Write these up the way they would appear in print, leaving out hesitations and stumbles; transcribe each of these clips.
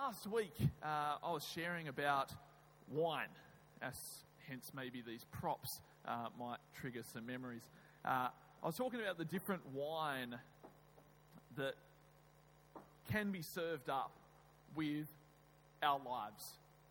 last week, I was sharing about wine, hence maybe these props might trigger some memories. I was talking about the different wine that can be served up with our lives.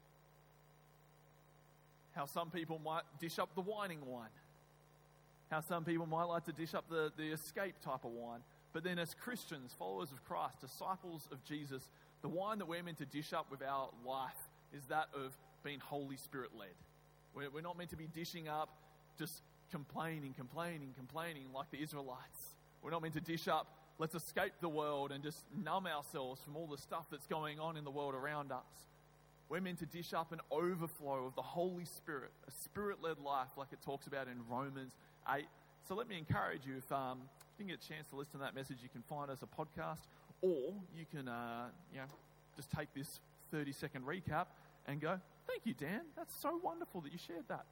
How some people might dish up the whining wine. How some people might like to dish up the escape type of wine. But then as Christians, followers of Christ, disciples of Jesus, the wine that we're meant to dish up with our life is that of being Holy Spirit led. We're not meant to be dishing up just complaining like the Israelites. We're not meant to dish up, let's escape the world and just numb ourselves from all the stuff that's going on in the world around us. We're meant to dish up an overflow of the Holy Spirit, a Spirit-led life like it talks about in Romans 8. So let me encourage you, if you didn't get a chance to listen to that message, you can find us a podcast, or you can just take this 30-second recap and go, thank you, Dan. That's so wonderful that you shared that.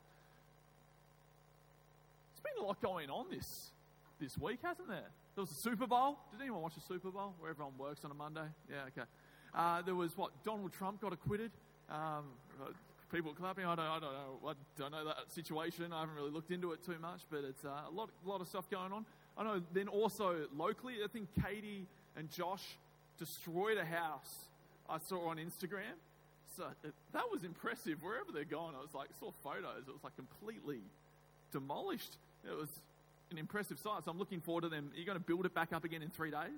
It's been a lot going on this week, hasn't there? There was the Super Bowl. Did anyone watch the Super Bowl where everyone works on a Monday? Yeah, okay. There was Donald Trump got acquitted. People clapping. I don't know. I don't know that situation. I haven't really looked into it too much, but it's a lot of stuff going on. I know. Then also locally, I think Katie and Josh destroyed a house. I saw on Instagram. So that was impressive. Wherever they're going, I was saw photos. It was completely demolished. It was an impressive sight. So I'm looking forward to them. Are you going to build it back up again in 3 days?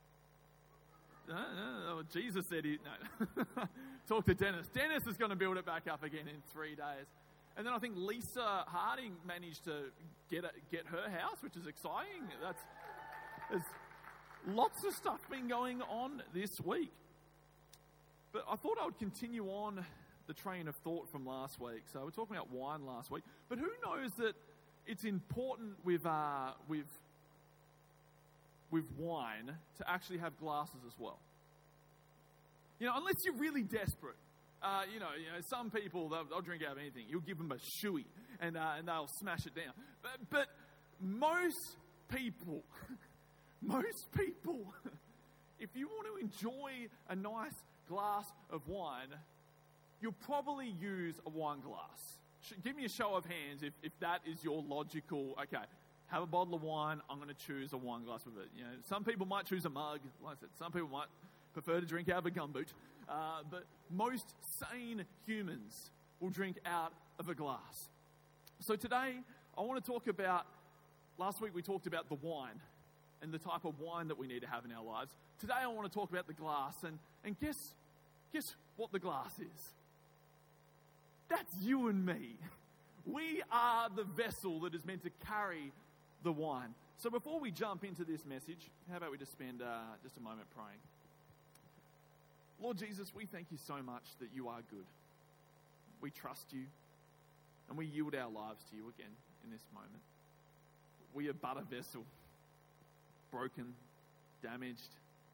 No. Jesus said no. Talk to Dennis. Dennis is going to build it back up again in 3 days. And then I think Lisa Harding managed to get her house, which is exciting. There's lots of stuff been going on this week. But I thought I would continue on the train of thought from last week. So we're talking about wine last week. But who knows that it's important with wine to actually have glasses as well? Unless you're really desperate. Some people, they'll drink out of anything. You'll give them a shoey and they'll smash it down. But most people, if you want to enjoy a nice glass of wine, you'll probably use a wine glass. Give me a show of hands if that is your logical, okay, have a bottle of wine, I'm going to choose a wine glass with it. Some people might choose a mug. Like I said, some people might prefer to drink out of a gumboot. But most sane humans will drink out of a glass. So today, I want to talk about, last week we talked about the wine and the type of wine that we need to have in our lives. Today I want to talk about the glass, and guess what the glass is? That's you and me. We are the vessel that is meant to carry the wine. So before we jump into this message, how about we just spend just a moment praying? Lord Jesus, we thank you so much that you are good. We trust you, and we yield our lives to you again in this moment. We are but a vessel, broken, damaged,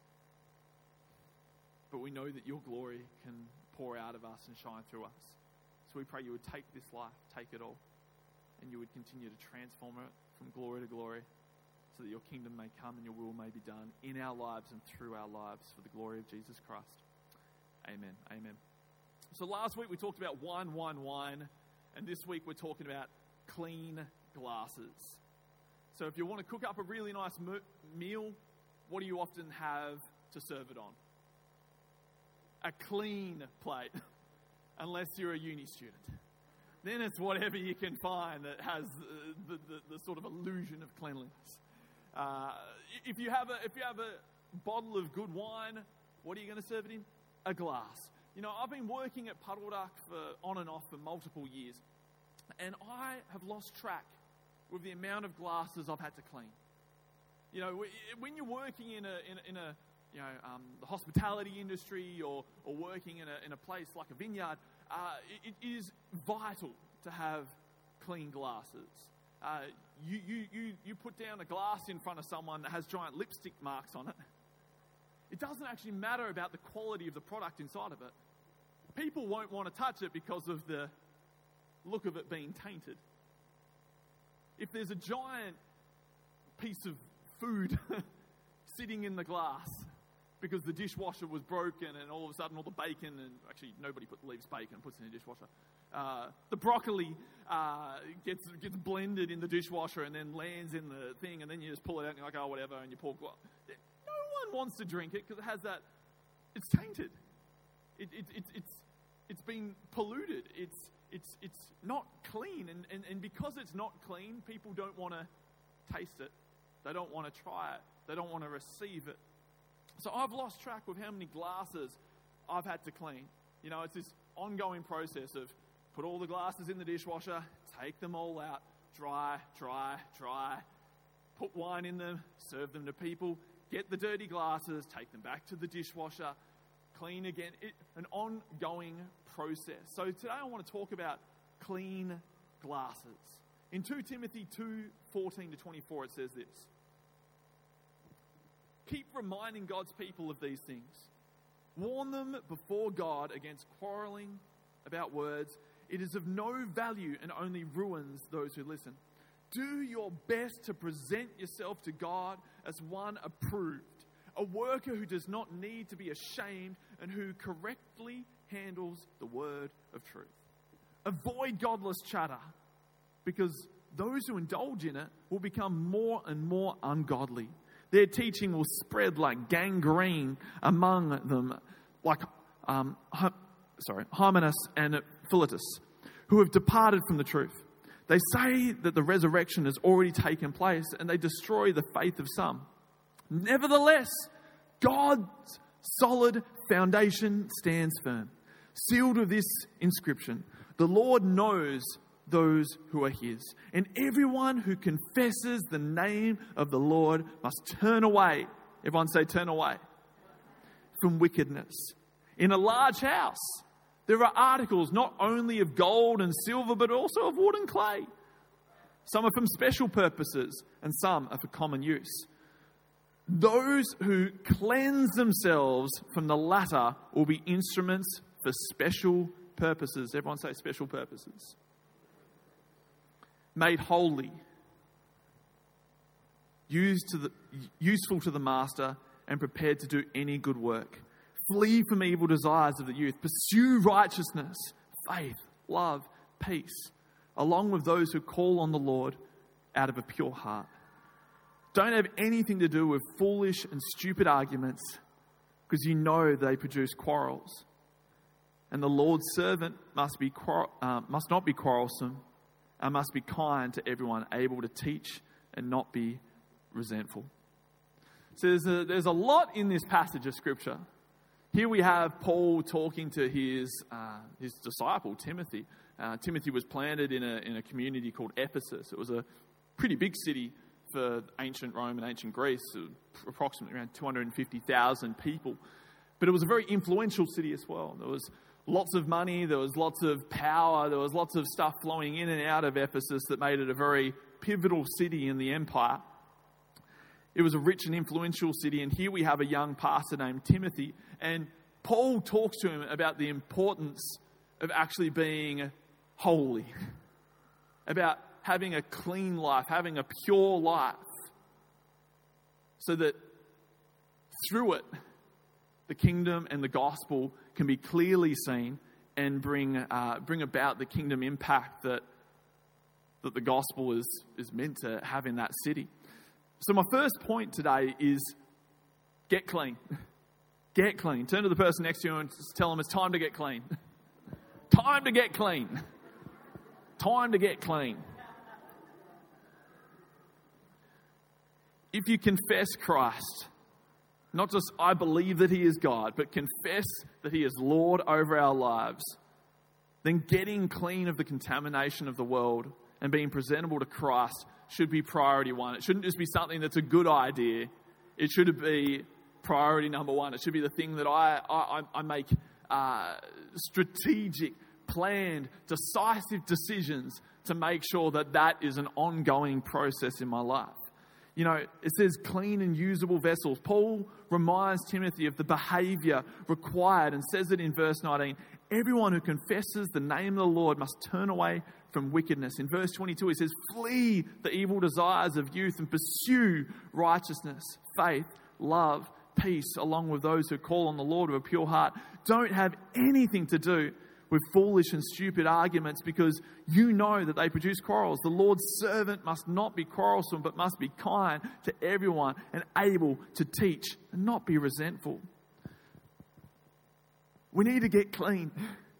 but we know that your glory can pour out of us and shine through us. So we pray you would take this life, take it all, and you would continue to transform it from glory to glory so that your kingdom may come and your will may be done in our lives and through our lives for the glory of Jesus Christ. Amen. Amen. So last week we talked about wine, and this week we're talking about clean glasses. So if you want to cook up a really nice meal, what do you often have to serve it on? A clean plate, unless you're a uni student. Then it's whatever you can find that has the sort of illusion of cleanliness. If you have a bottle of good wine, what are you going to serve it in? A glass. I've been working at Puddle Duck on and off for multiple years, and I have lost track with the amount of glasses I've had to clean. When you're working in the hospitality industry or working in a place like a vineyard, it is vital to have clean glasses. You put down a glass in front of someone that has giant lipstick marks on it. It doesn't actually matter about the quality of the product inside of it. People won't want to touch it because of the look of it being tainted. If there's a giant piece of food sitting in the glass, because the dishwasher was broken and all of a sudden all the bacon, and actually nobody leaves bacon and puts it in a dishwasher. The broccoli gets blended in the dishwasher and then lands in the thing, and then you just pull it out and you're like, oh, whatever, and you pour. No one wants to drink it because it has that. It's tainted. It's been polluted. It's not clean, and because it's not clean, people don't want to taste it. They don't want to try it. They don't want to receive it. So I've lost track of how many glasses I've had to clean. You know, it's this ongoing process of put all the glasses in the dishwasher, take them all out, dry, put wine in them, serve them to people, get the dirty glasses, take them back to the dishwasher, clean again. An ongoing process. So today I want to talk about clean glasses. In 2 Timothy 2:14-24 it says this. Keep reminding God's people of these things. Warn them before God against quarreling about words. It is of no value and only ruins those who listen. Do your best to present yourself to God as one approved, a worker who does not need to be ashamed and who correctly handles the word of truth. Avoid godless chatter, because those who indulge in it will become more and more ungodly. Their teaching will spread like gangrene among them, like Hymenaeus and Philetus, who have departed from the truth. They say that the resurrection has already taken place, and they destroy the faith of some. Nevertheless, God's solid foundation stands firm, sealed with this inscription: the Lord knows those who are his, and everyone who confesses the name of the Lord must turn away. Everyone say turn away from wickedness. In a large house, there are articles not only of gold and silver, but also of wood and clay. Some are from special purposes, and some are for common use. Those who cleanse themselves from the latter will be instruments for special purposes. Everyone say special purposes. Made holy, useful to the master, and prepared to do any good work. Flee from evil desires of the youth. Pursue righteousness, faith, love, peace, along with those who call on the Lord out of a pure heart. Don't have anything to do with foolish and stupid arguments, because you know they produce quarrels. And the Lord's servant must not be quarrelsome, and must be kind to everyone, able to teach and not be resentful. So there's a lot in this passage of Scripture. Here we have Paul talking to his disciple, Timothy. Timothy was planted in a community called Ephesus. It was a pretty big city for ancient Rome and ancient Greece, approximately around 250,000 people. But it was a very influential city as well. There was lots of money, there was lots of power, there was lots of stuff flowing in and out of Ephesus that made it a very pivotal city in the empire. It was a rich and influential city, and here we have a young pastor named Timothy, and Paul talks to him about the importance of actually being holy, about having a clean life, having a pure life, so that through it, the kingdom and the gospel can be clearly seen and bring about the kingdom impact that the gospel is meant to have in that city. So my first point today is get clean. Get clean. Turn to the person next to you and just tell them it's time to get clean. Time to get clean. Time to get clean. If you confess Christ, not just I believe that he is God, but confess that he is Lord over our lives, then getting clean of the contamination of the world and being presentable to Christ should be priority one. It shouldn't just be something that's a good idea. It should be priority number one. It should be the thing that I make strategic, planned, decisive decisions to make sure that is an ongoing process in my life. You know, it says clean and usable vessels. Paul reminds Timothy of the behavior required and says it in verse 19. Everyone who confesses the name of the Lord must turn away from wickedness. In verse 22, he says, flee the evil desires of youth and pursue righteousness, faith, love, peace, along with those who call on the Lord with a pure heart, don't have anything to do with foolish and stupid arguments, because you know that they produce quarrels. The Lord's servant must not be quarrelsome, but must be kind to everyone and able to teach and not be resentful. We need to get clean.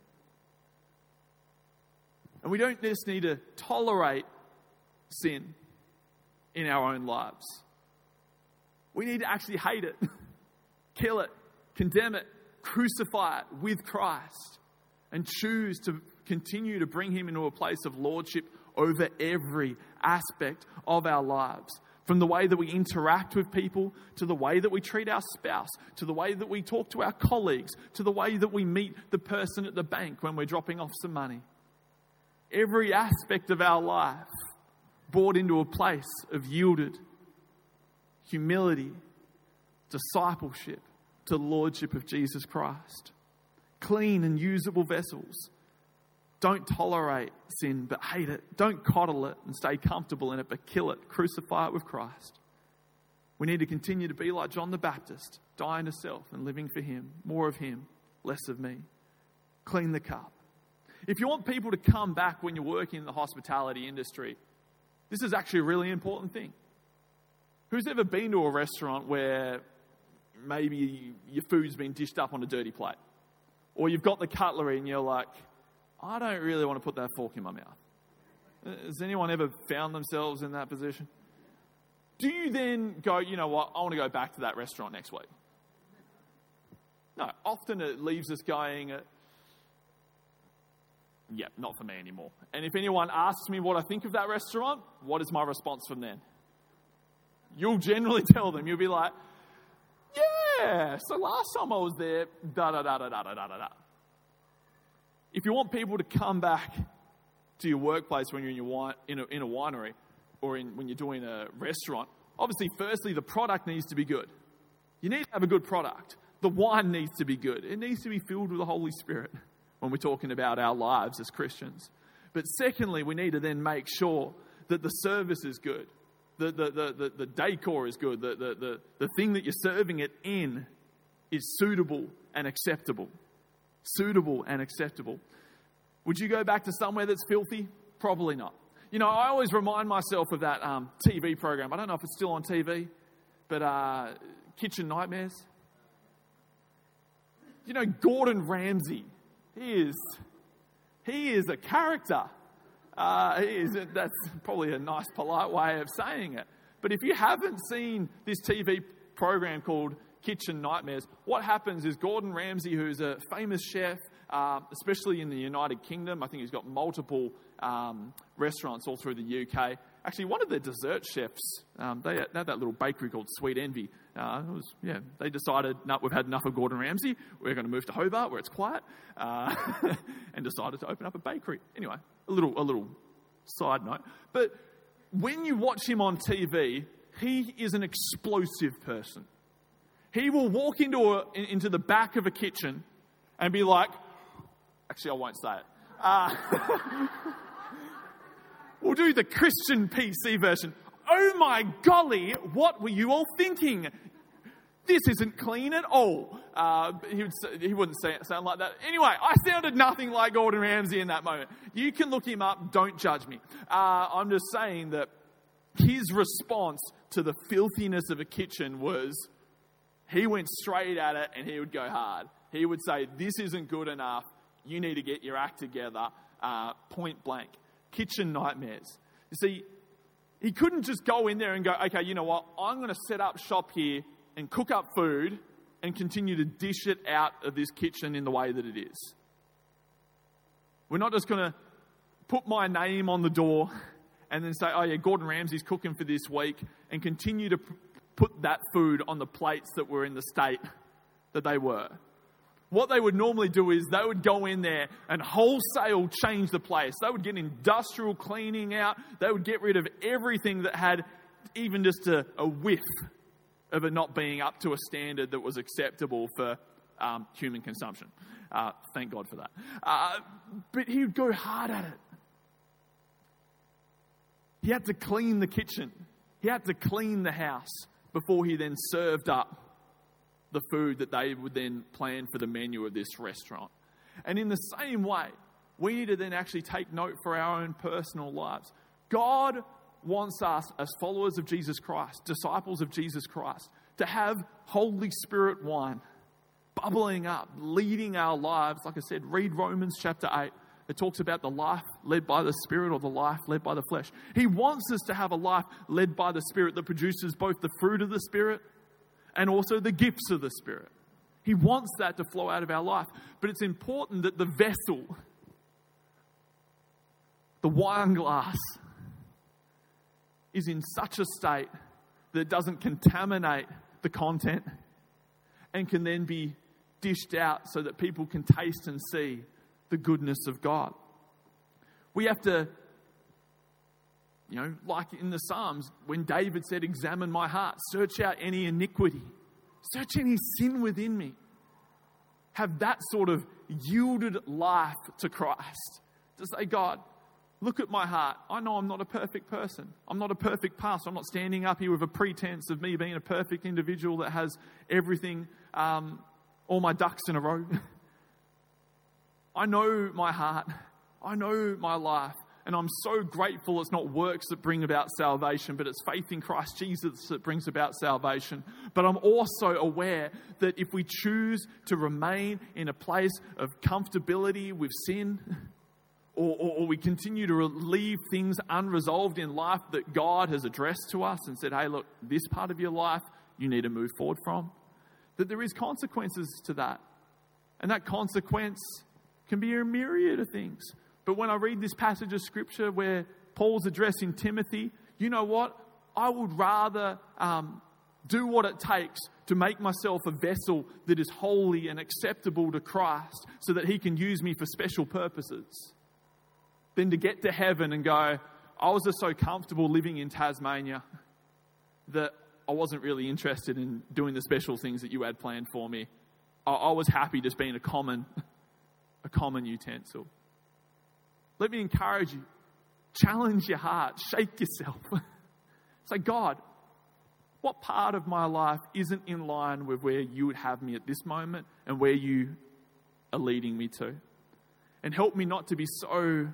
And we don't just need to tolerate sin in our own lives. We need to actually hate it, kill it, condemn it, crucify it with Christ, and choose to continue to bring him into a place of lordship over every aspect of our lives. From the way that we interact with people, to the way that we treat our spouse, to the way that we talk to our colleagues, to the way that we meet the person at the bank when we're dropping off some money. Every aspect of our life brought into a place of yielded humility, discipleship to the lordship of Jesus Christ. Clean and usable vessels. Don't tolerate sin, but hate it. Don't coddle it and stay comfortable in it, but kill it. Crucify it with Christ. We need to continue to be like John the Baptist, dying to self and living for him. More of him, less of me. Clean the cup. If you want people to come back when you're working in the hospitality industry, this is actually a really important thing. Who's ever been to a restaurant where maybe your food's been dished up on a dirty plate? Or you've got the cutlery and you're like, I don't really want to put that fork in my mouth. Has anyone ever found themselves in that position? Do you then go, you know what, I want to go back to that restaurant next week? No, often it leaves us going, yeah, not for me anymore. And if anyone asks me what I think of that restaurant, what is my response from then? You'll generally tell them, you'll be like, yeah, so last time I was there, da-da-da-da-da-da-da-da. If you want people to come back to your workplace when you're in a winery or when you're doing a restaurant, obviously, firstly, the product needs to be good. You need to have a good product. The wine needs to be good. It needs to be filled with the Holy Spirit when we're talking about our lives as Christians. But secondly, we need to then make sure that the service is good. The decor is good. The thing that you're serving it in is suitable and acceptable. Suitable and acceptable. Would you go back to somewhere that's filthy? Probably not. You know, I always remind myself of that TV program. I don't know if it's still on TV, but Kitchen Nightmares. You know, Gordon Ramsay. He is a character. That's probably a nice, polite way of saying it. But if you haven't seen this TV program called Kitchen Nightmares, what happens is Gordon Ramsay, who's a famous chef, especially in the United Kingdom, I think he's got multiple restaurants all through the UK. Actually, one of the dessert chefs, they had that little bakery called Sweet Envy. They decided, no, we've had enough of Gordon Ramsay. We're going to move to Hobart where it's quiet, and decided to open up a bakery. Anyway, a little side note. But when you watch him on TV, he is an explosive person. He will walk into the back of a kitchen and be like, actually, I won't say it. We'll do the Christian PC version. Oh my golly, what were you all thinking? This isn't clean at all. He wouldn't sound like that. Anyway, I sounded nothing like Gordon Ramsay in that moment. You can look him up. Don't judge me. I'm just saying that his response to the filthiness of a kitchen was, he went straight at it and he would go hard. He would say, this isn't good enough. You need to get your act together. Point blank. Kitchen Nightmares. You see, he couldn't just go in there and go, okay, you know what? I'm going to set up shop here and cook up food and continue to dish it out of this kitchen in the way that it is. We're not just going to put my name on the door and then say, oh yeah, Gordon Ramsay's cooking for this week, and continue to put that food on the plates that were in the state that they were. What they would normally do is they would go in there and wholesale change the place. They would get industrial cleaning out. They would get rid of everything that had even just a whiff of it not being up to a standard that was acceptable for human consumption. Thank God for that. But he would go hard at it. He had to clean the kitchen. He had to clean the house before he then served up the food that they would then plan for the menu of this restaurant. And in the same way, we need to then actually take note for our own personal lives. God wants us as followers of Jesus Christ, disciples of Jesus Christ, to have Holy Spirit wine bubbling up, leading our lives. Like I said, read Romans chapter 8. It talks about the life led by the Spirit or the life led by the flesh. He wants us to have a life led by the Spirit that produces both the fruit of the Spirit and also the gifts of the Spirit. He wants that to flow out of our life. But it's important that the vessel, the wine glass, is in such a state that it doesn't contaminate the content and can then be dished out so that people can taste and see the goodness of God. We have to, like in the Psalms, when David said, examine my heart, search out any iniquity, search any sin within me. Have that sort of yielded life to Christ. To say, God, look at my heart. I know I'm not a perfect person. I'm not a perfect pastor. I'm not standing up here with a pretense of me being a perfect individual that has everything, all my ducks in a row. I know my heart. I know my life. And I'm so grateful it's not works that bring about salvation, but it's faith in Christ Jesus that brings about salvation. But I'm also aware that if we choose to remain in a place of comfortability with sin, or we continue to leave things unresolved in life that God has addressed to us and said, hey, look, this part of your life you need to move forward from, that there is consequences to that. And that consequence can be a myriad of things. But when I read this passage of Scripture where Paul's addressing Timothy, you know what? I would rather do what it takes to make myself a vessel that is holy and acceptable to Christ so that he can use me for special purposes than to get to heaven and go, I was just so comfortable living in Tasmania that I wasn't really interested in doing the special things that you had planned for me. I was happy just being a common utensil. Let me encourage you. Challenge your heart. Shake yourself. Say, God, what part of my life isn't in line with where you would have me at this moment and where you are leading me to? And help me not to be so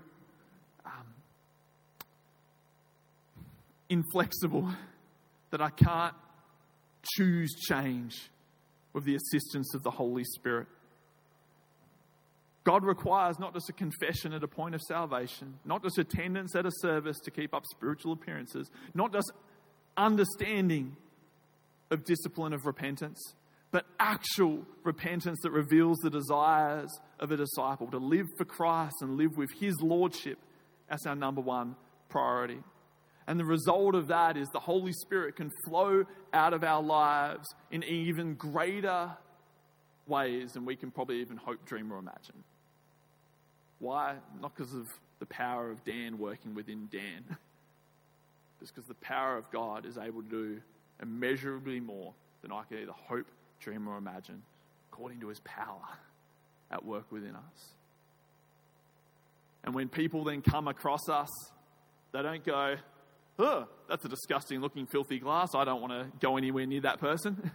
inflexible that I can't choose change with the assistance of the Holy Spirit. God requires not just a confession at a point of salvation, not just attendance at a service to keep up spiritual appearances, not just understanding of discipline of repentance, but actual repentance that reveals the desires of a disciple to live for Christ and live with his lordship as our number one priority. And the result of that is the Holy Spirit can flow out of our lives in even greater ways than we can probably even hope, dream, or imagine. Why? Not because of the power of Dan working within Dan. Just because the power of God is able to do immeasurably more than I can either hope, dream, or imagine, according to his power at work within us. And when people then come across us, they don't go, oh, that's a disgusting looking filthy glass. I don't want to go anywhere near that person.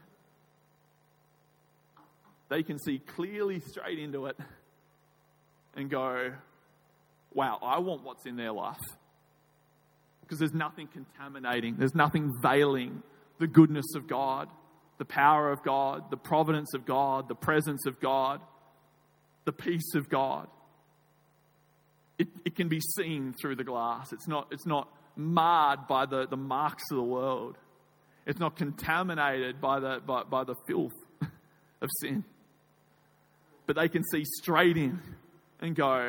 They can see clearly straight into it and go, wow, I want what's in their life. Because there's nothing contaminating, there's nothing veiling the goodness of God, the power of God, the providence of God, the presence of God, the peace of God. It can be seen through the glass. It's not marred by the marks of the world. It's not contaminated by the filth of sin. But they can see straight in and go,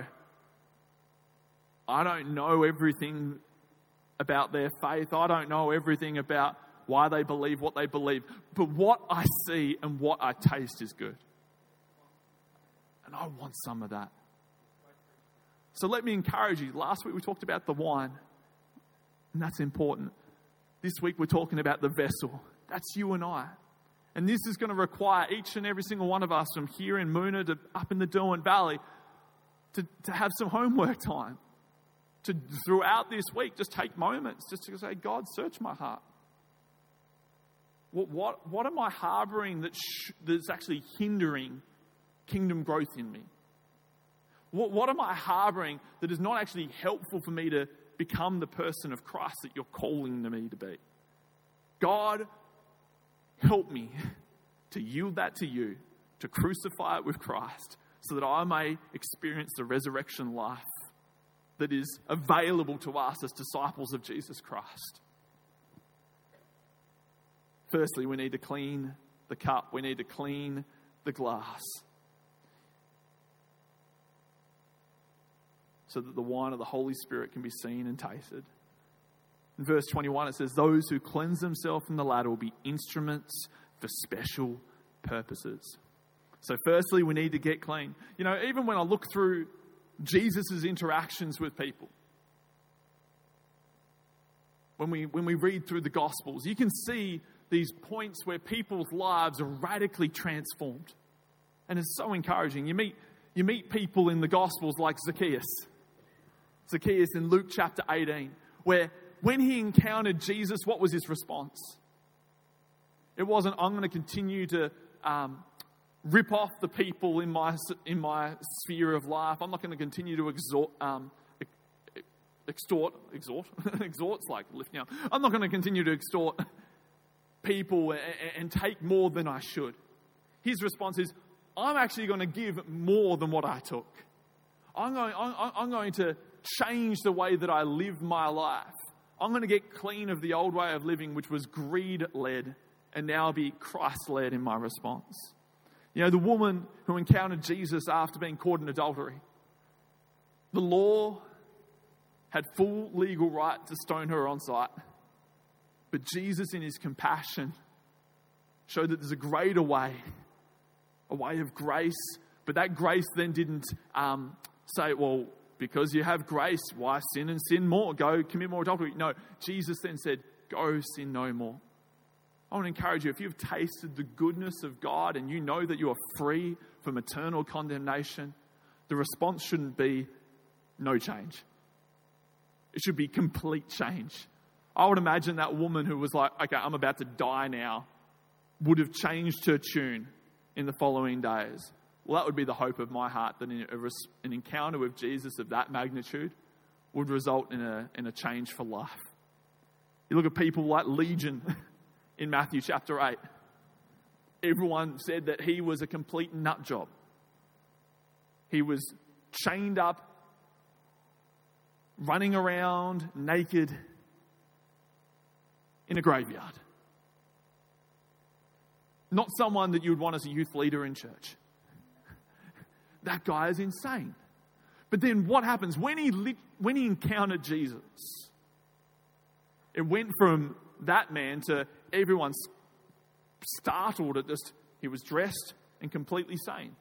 I don't know everything about their faith. I don't know everything about why they believe what they believe. But what I see and what I taste is good. And I want some of that. So let me encourage you. Last week we talked about the wine. And that's important. This week we're talking about the vessel. That's you and I. And this is going to require each and every single one of us from here in Moona to up in the Derwent Valley to have some homework time. To throughout this week, just take moments just to say, God, search my heart. What am I harboring that's actually hindering kingdom growth in me? What am I harboring that is not actually helpful for me to become the person of Christ that you're calling me to be? God, help me to yield that to you, to crucify it with Christ, so that I may experience the resurrection life that is available to us as disciples of Jesus Christ. Firstly, we need to clean the cup. We need to clean the glass, so that the wine of the Holy Spirit can be seen and tasted. In verse 21, it says, those who cleanse themselves from the latter will be instruments for special purposes. So firstly, we need to get clean. You know, even when I look through Jesus' interactions with people, when we read through the Gospels, you can see these points where people's lives are radically transformed. And it's so encouraging. You meet people in the Gospels like Zacchaeus in Luke chapter 18, where when he encountered Jesus, what was his response? It wasn't, I'm going to continue to rip off the people in my sphere of life. I'm not going to continue to extort. Extort's like lifting up. I'm not going to continue to extort people and take more than I should. His response is, I'm actually going to give more than what I took. I'm going to change the way that I live my life. I'm going to get clean of the old way of living, which was greed-led, and now be Christ-led in my response. You know, the woman who encountered Jesus after being caught in adultery, the law had full legal right to stone her on sight. But Jesus, in his compassion, showed that there's a greater way, a way of grace. But that grace then didn't say, well, because you have grace, why sin and sin more? Go commit more adultery. No, Jesus then said, go sin no more. I want to encourage you, if you've tasted the goodness of God and you know that you are free from eternal condemnation, the response shouldn't be no change. It should be complete change. I would imagine that woman who was like, okay, I'm about to die now, would have changed her tune in the following days. Well, that would be the hope of my heart, that an encounter with Jesus of that magnitude would result in a change for life. You look at people like Legion in Matthew chapter 8. Everyone said that he was a complete nut job. He was chained up, running around naked in a graveyard. Not someone that you would want as a youth leader in church. That guy is insane. But then what happens when he encountered Jesus? It went from that man to everyone's startled at just, he was dressed and completely sane.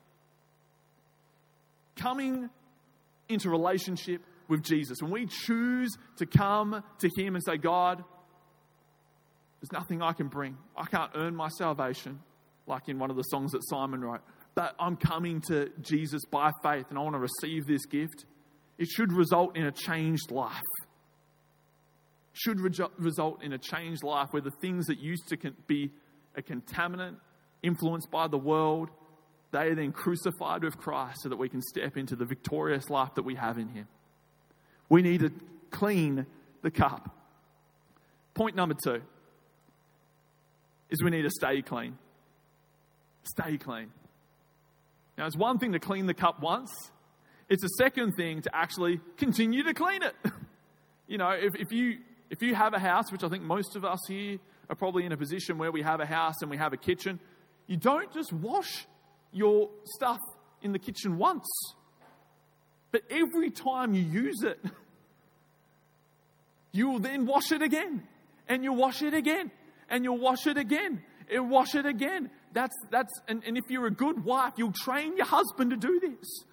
Coming into relationship with Jesus, when we choose to come to him and say, God, there's nothing I can bring. I can't earn my salvation, like in one of the songs that Simon wrote. But I'm coming to Jesus by faith and I want to receive this gift. It should result in a changed life. It should result in a changed life where the things that used to be a contaminant, influenced by the world, they are then crucified with Christ so that we can step into the victorious life that we have in him. We need to clean the cup. Point number 2 is we need to stay clean. Stay clean. Now, it's one thing to clean the cup once. It's a second thing to actually continue to clean it. You know, if you have a house, which I think most of us here are probably in a position where we have a house and we have a kitchen, you don't just wash your stuff in the kitchen once. But every time you use it, you will then wash it again. And you'll wash it again. And you'll wash it again. And wash it again. And if you're a good wife, you'll train your husband to do this.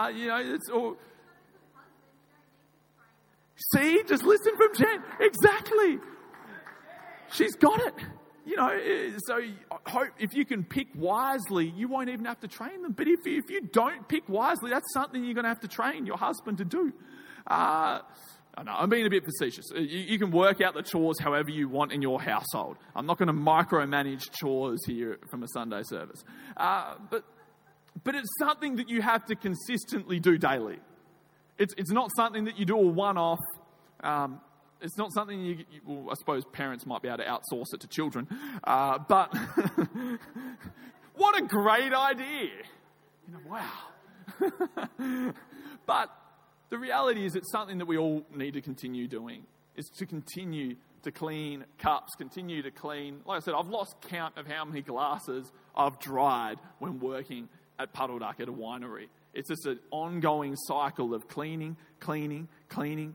See, just listen from Jen. Exactly. She's got it. You know, so I hope if you can pick wisely, you won't even have to train them. But if you don't pick wisely, that's something you're going to have to train your husband to do. No, I'm being a bit facetious. You can work out the chores however you want in your household. I'm not going to micromanage chores here from a Sunday service. But it's something that you have to consistently do daily. It's not something that you do a one-off. It's not something well, I suppose parents might be able to outsource it to children. But what a great idea. Wow. But the reality is it's something that we all need to continue doing, is to continue to clean cups, continue to clean. Like I said, I've lost count of how many glasses I've dried when working at Puddle Duck at a winery. It's just an ongoing cycle of cleaning, and cleaning.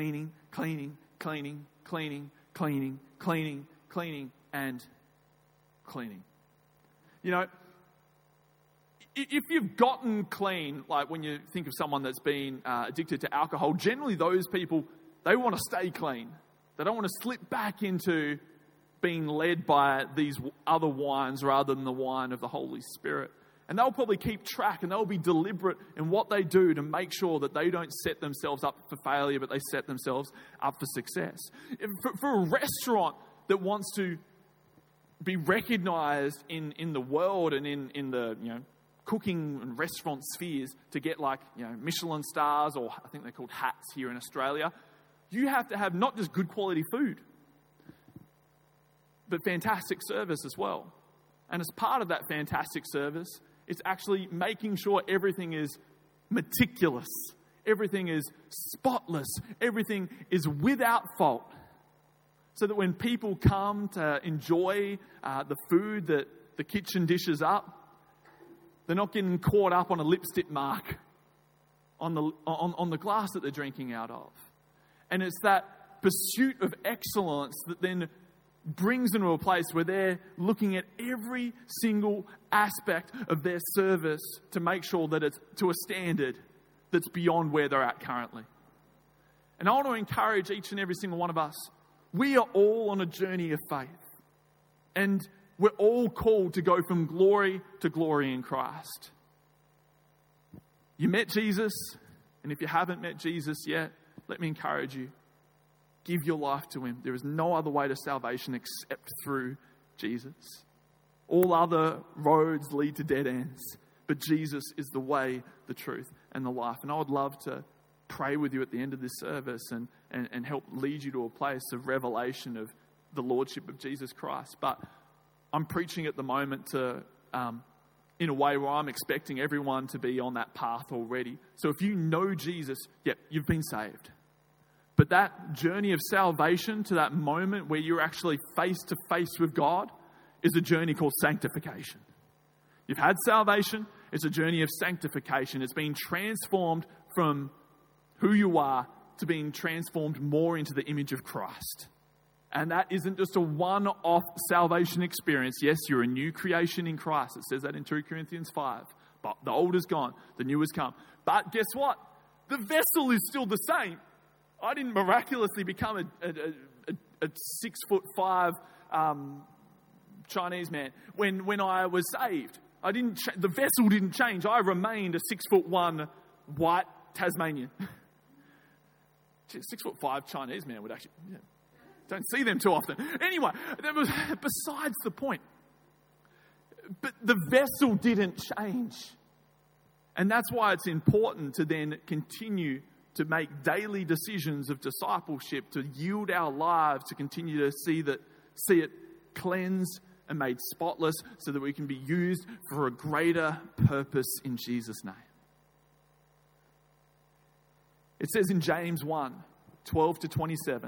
If you've gotten clean, like when you think of someone that's been addicted to alcohol, generally those people, they want to stay clean. They don't want to slip back into being led by these other wines rather than the wine of the Holy Spirit. And they'll probably keep track and they'll be deliberate in what they do to make sure that they don't set themselves up for failure, but they set themselves up for success. For a restaurant that wants to be recognized in the world and in the, cooking and restaurant spheres to get Michelin stars, or I think they're called hats here in Australia, you have to have not just good quality food, but fantastic service as well. And as part of that fantastic service, it's actually making sure everything is meticulous, everything is spotless, everything is without fault. So that when people come to enjoy the food that the kitchen dishes up, they're not getting caught up on a lipstick mark on the glass that they're drinking out of. And it's that pursuit of excellence that then brings them to a place where they're looking at every single aspect of their service to make sure that it's to a standard that's beyond where they're at currently. And I want to encourage each and every single one of us. We are all on a journey of faith. And we're all called to go from glory to glory in Christ. You met Jesus, and if you haven't met Jesus yet, let me encourage you. Give your life to Him. There is no other way to salvation except through Jesus. All other roads lead to dead ends, but Jesus is the way, the truth, and the life. And I would love to pray with you at the end of this service and help lead you to a place of revelation of the Lordship of Jesus Christ. But I'm preaching at the moment to in a way where I'm expecting everyone to be on that path already. So if you know Jesus, you've been saved. But that journey of salvation to that moment where you're actually face to face with God is a journey called sanctification. You've had salvation. It's a journey of sanctification. It's being transformed from who you are to being transformed more into the image of Christ. And that isn't just a one-off salvation experience. Yes, you're a new creation in Christ. It says that in 2 Corinthians 5. But the old is gone, the new has come. But guess what? The vessel is still the same. I didn't miraculously become a 6'5" Chinese man when I was saved. The vessel didn't change. I remained a 6'1" white Tasmanian. 6'5" Chinese man would actually... Don't see them too often. Anyway, that was besides the point. But the vessel didn't change. And that's why it's important to then continue to make daily decisions of discipleship, to yield our lives, to continue to see it cleansed and made spotless so that we can be used for a greater purpose in Jesus' name. It says in James 1:12-27,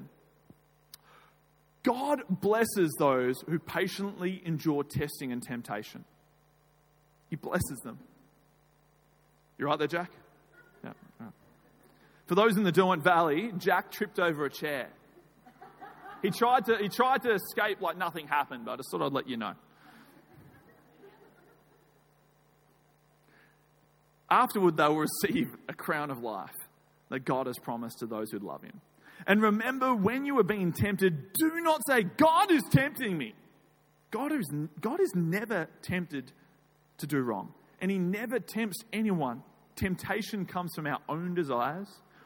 God blesses those who patiently endure testing and temptation. He blesses them. You right there, Jack? Yeah. Right. For those in the Derwent Valley, Jack tripped over a chair. He tried to escape like nothing happened, but I just thought I'd let you know. Afterward, they will receive a crown of life that God has promised to those who love Him. And remember, when you are being tempted, do not say, God is tempting me. God is never tempted to do wrong. And He never tempts anyone. Temptation comes from our own desires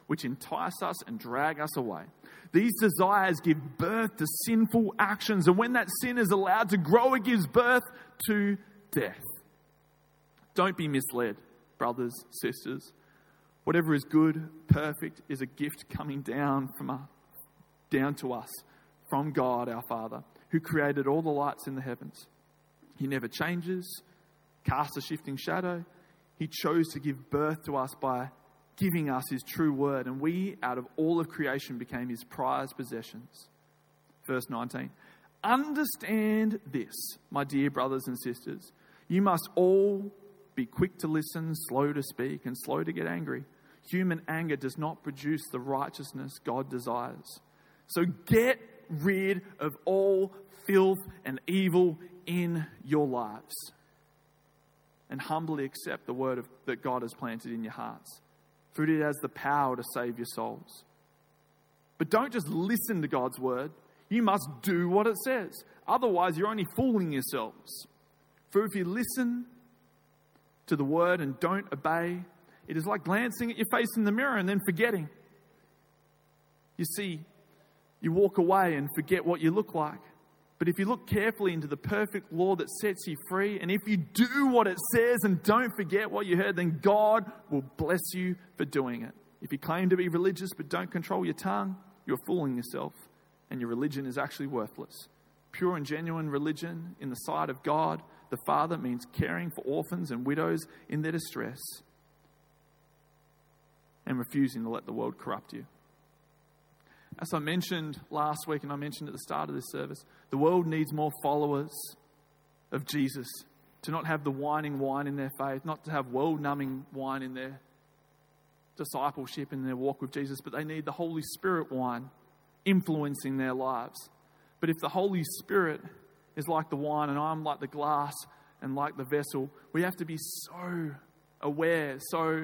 which entice us and drag us away. These desires give birth to sinful actions, and when that sin is allowed to grow, it gives birth to death. Don't be misled, brothers, sisters. Whatever is good, perfect, is a gift coming down to us from God our Father, who created all the lights in the heavens. He never changes, casts a shifting shadow. He chose to give birth to us by giving us his true word, and we, out of all of creation, became his prized possessions. Verse 19. Understand this, my dear brothers and sisters. You must all be quick to listen, slow to speak, and slow to get angry. Human anger does not produce the righteousness God desires. So get rid of all filth and evil in your lives, and humbly accept the word that God has planted in your hearts, for it has the power to save your souls. But don't just listen to God's word. You must do what it says. Otherwise, you're only fooling yourselves. For if you listen to the word and don't obey, it is like glancing at your face in the mirror and then forgetting. You see, you walk away and forget what you look like. But if you look carefully into the perfect law that sets you free, and if you do what it says and don't forget what you heard, then God will bless you for doing it. If you claim to be religious but don't control your tongue, you're fooling yourself, and your religion is actually worthless. Pure and genuine religion in the sight of God the Father means caring for orphans and widows in their distress and refusing to let the world corrupt you. As I mentioned last week, and I mentioned at the start of this service, the world needs more followers of Jesus, to not have the whining wine in their faith, not to have world-numbing wine in their discipleship and their walk with Jesus, but they need the Holy Spirit wine influencing their lives. But if the Holy Spirit is like the wine and I'm like the glass and like the vessel, we have to be so aware, so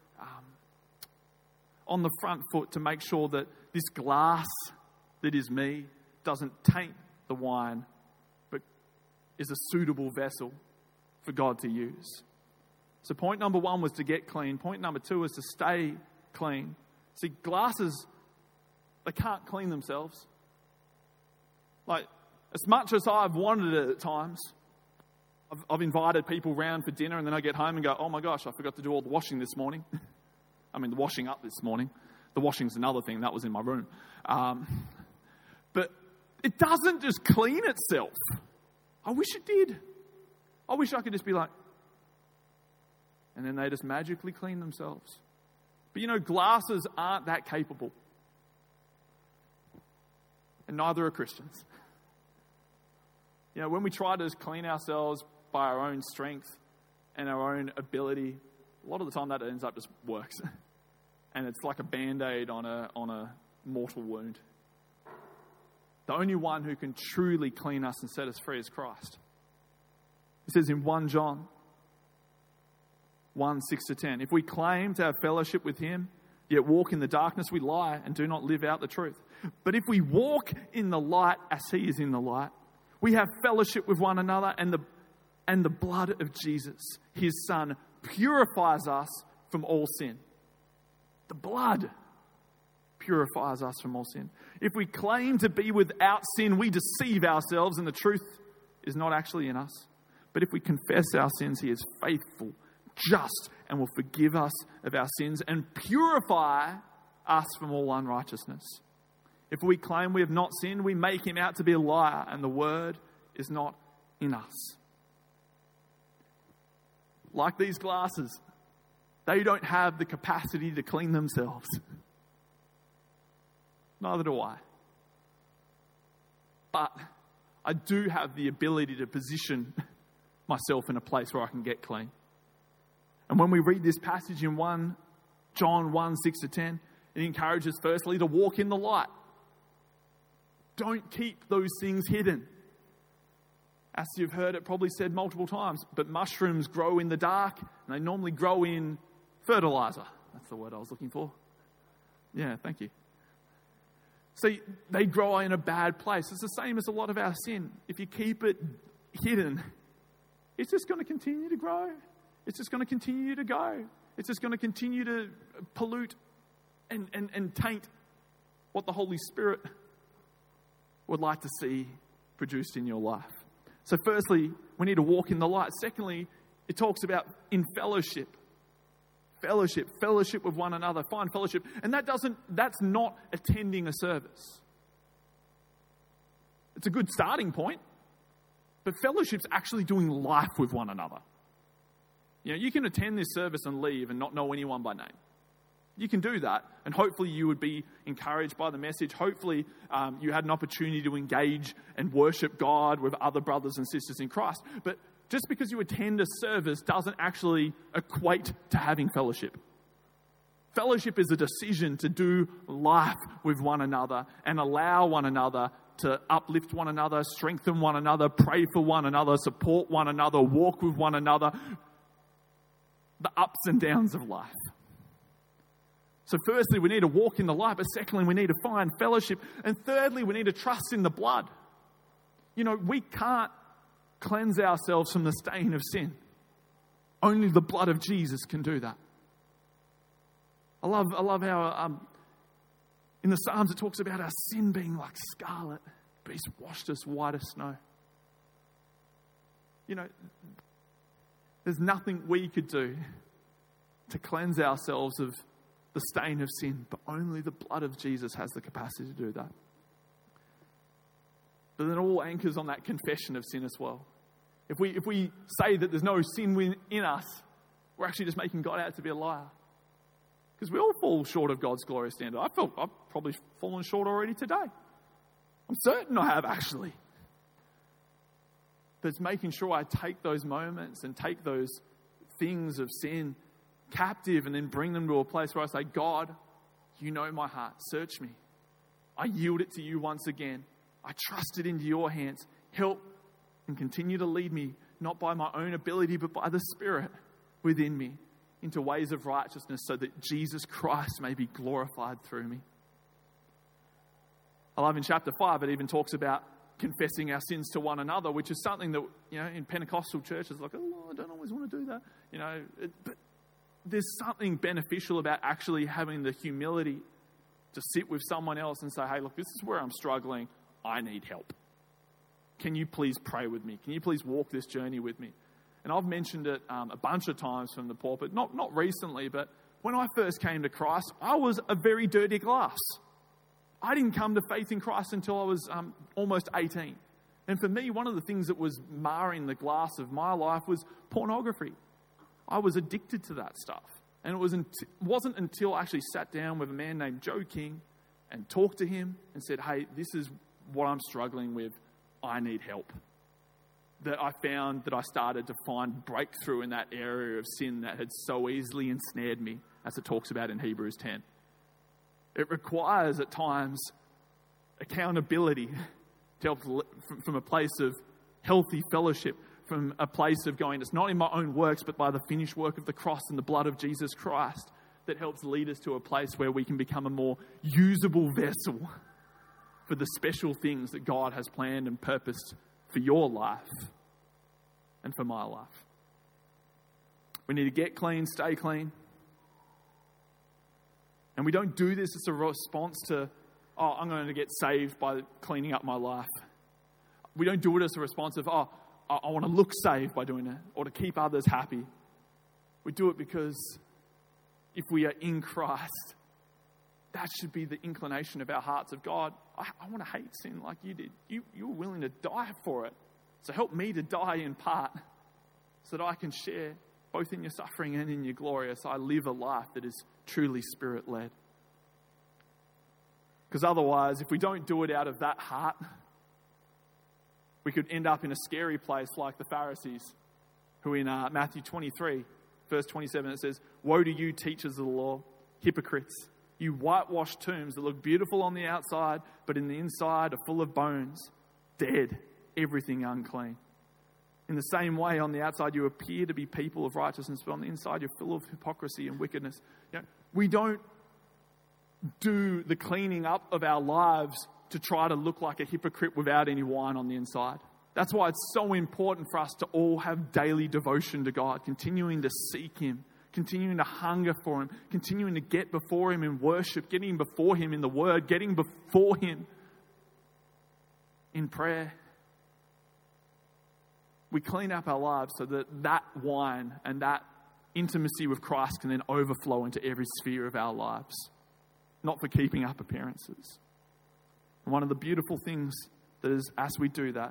on the front foot to make sure that this glass that is me doesn't taint the wine, but is a suitable vessel for God to use. So point number 1 was to get clean. Point number 2 is to stay clean. See, glasses, they can't clean themselves. Like, as much as I've wanted it at times, I've invited people round for dinner and then I get home and go, oh my gosh, I forgot to do all the washing this morning. I mean, the washing up this morning. The washing's another thing. That was in my room. But it doesn't just clean itself. I wish it did. I wish I could just be like, and then they just magically clean themselves. But you know, glasses aren't that capable. And neither are Christians. You know, when we try to just clean ourselves by our own strength and our own ability, a lot of the time that ends up just works. And it's like a Band-Aid on a mortal wound. The only one who can truly clean us and set us free is Christ. It says in 1 John 1, 6-10, if we claim to have fellowship with him, yet walk in the darkness, we lie and do not live out the truth. But if we walk in the light as he is in the light, we have fellowship with one another, and the blood of Jesus, his Son, purifies us from all sin. The blood purifies us from all sin. If we claim to be without sin, we deceive ourselves and the truth is not actually in us. But if we confess our sins, he is faithful, just, and will forgive us of our sins and purify us from all unrighteousness. If we claim we have not sinned, we make him out to be a liar, and the word is not in us. Like these glasses, they don't have the capacity to clean themselves. Neither do I. But I do have the ability to position myself in a place where I can get clean. And when we read this passage in 1 John 1, 6-10, it encourages firstly to walk in the light. Don't keep those things hidden. As you've heard it probably said multiple times, but mushrooms grow in the dark and they normally grow in fertilizer. That's the word I was looking for. Yeah, thank you. See, they grow in a bad place. It's the same as a lot of our sin. If you keep it hidden, it's just going to continue to grow. It's just going to continue to go. It's just going to continue to pollute and taint what the Holy Spirit would like to see produced in your life. So firstly, we need to walk in the light. Secondly, it talks about in fellowship. Fellowship with one another. Find fellowship. And that's not attending a service. It's a good starting point. But fellowship's actually doing life with one another. You know, you can attend this service and leave and not know anyone by name. You can do that, and hopefully you would be encouraged by the message. Hopefully you had an opportunity to engage and worship God with other brothers and sisters in Christ. But just because you attend a service doesn't actually equate to having fellowship. Fellowship is a decision to do life with one another and allow one another to uplift one another, strengthen one another, pray for one another, support one another, walk with one another. The ups and downs of life. So firstly, we need to walk in the light, but secondly, we need to find fellowship. And thirdly, we need to trust in the blood. You know, we can't cleanse ourselves from the stain of sin. Only the blood of Jesus can do that. I love how in the Psalms it talks about our sin being like scarlet, but He's washed us white as snow. You know, there's nothing we could do to cleanse ourselves of the stain of sin, but only the blood of Jesus has the capacity to do that. But then it all anchors on that confession of sin as well. If we say that there's no sin in us, we're actually just making God out to be a liar. Because we all fall short of God's glorious standard. I've probably fallen short already today. I'm certain I have actually. But it's making sure I take those moments and take those things of sin captive and then bring them to a place where I say, God, you know my heart. Search me. I yield it to you once again. I trust it into your hands. Help and continue to lead me, not by my own ability, but by the Spirit within me into ways of righteousness so that Jesus Christ may be glorified through me. I love in chapter 5, it even talks about confessing our sins to one another, which is something that, you know, in Pentecostal churches, like, oh, I don't always want to do that. You know, but there's something beneficial about actually having the humility to sit with someone else and say, hey, look, this is where I'm struggling. I need help. Can you please pray with me? Can you please walk this journey with me? And I've mentioned it a bunch of times from the pulpit, not recently, but when I first came to Christ, I was a very dirty glass. I didn't come to faith in Christ until I was almost 18. And for me, one of the things that was marring the glass of my life was pornography. I was addicted to that stuff. And it wasn't until I actually sat down with a man named Joe King and talked to him and said, hey, this is what I'm struggling with. I need help. That I found that I started to find breakthrough in that area of sin that had so easily ensnared me, as it talks about in Hebrews 10. It requires at times accountability to help from a place of healthy fellowship, from a place of going, it's not in my own works, but by the finished work of the cross and the blood of Jesus Christ that helps lead us to a place where we can become a more usable vessel for the special things that God has planned and purposed for your life and for my life. We need to get clean, stay clean. And we don't do this as a response to, oh, I'm going to get saved by cleaning up my life. We don't do it as a response of, oh, I want to look saved by doing it, or to keep others happy. We do it because if we are in Christ, that should be the inclination of our hearts of God. I want to hate sin like you did. You were willing to die for it. So help me to die in part so that I can share both in your suffering and in your glory as I live a life that is truly Spirit-led. Because otherwise, if we don't do it out of that heart, we could end up in a scary place like the Pharisees, who in Matthew 23, verse 27, it says, woe to you, teachers of the law, hypocrites! You whitewashed tombs that look beautiful on the outside, but in the inside are full of bones, dead, everything unclean. In the same way, on the outside you appear to be people of righteousness, but on the inside you're full of hypocrisy and wickedness. You know, we don't do the cleaning up of our lives to try to look like a hypocrite without any wine on the inside. That's why it's so important for us to all have daily devotion to God, continuing to seek Him, continuing to hunger for him, continuing to get before him in worship, getting before him in the word, getting before him in prayer. We clean up our lives so that wine and that intimacy with Christ can then overflow into every sphere of our lives, not for keeping up appearances. And one of the beautiful things that is, as we do that,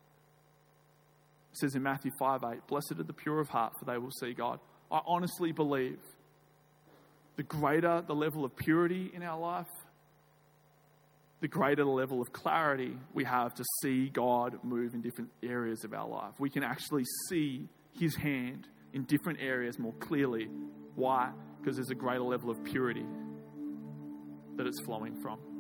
it says in Matthew 5:8, blessed are the pure of heart, for they will see God. I honestly believe the greater the level of purity in our life, the greater the level of clarity we have to see God move in different areas of our life. We can actually see his hand in different areas more clearly. Why? Because there's a greater level of purity that it's flowing from.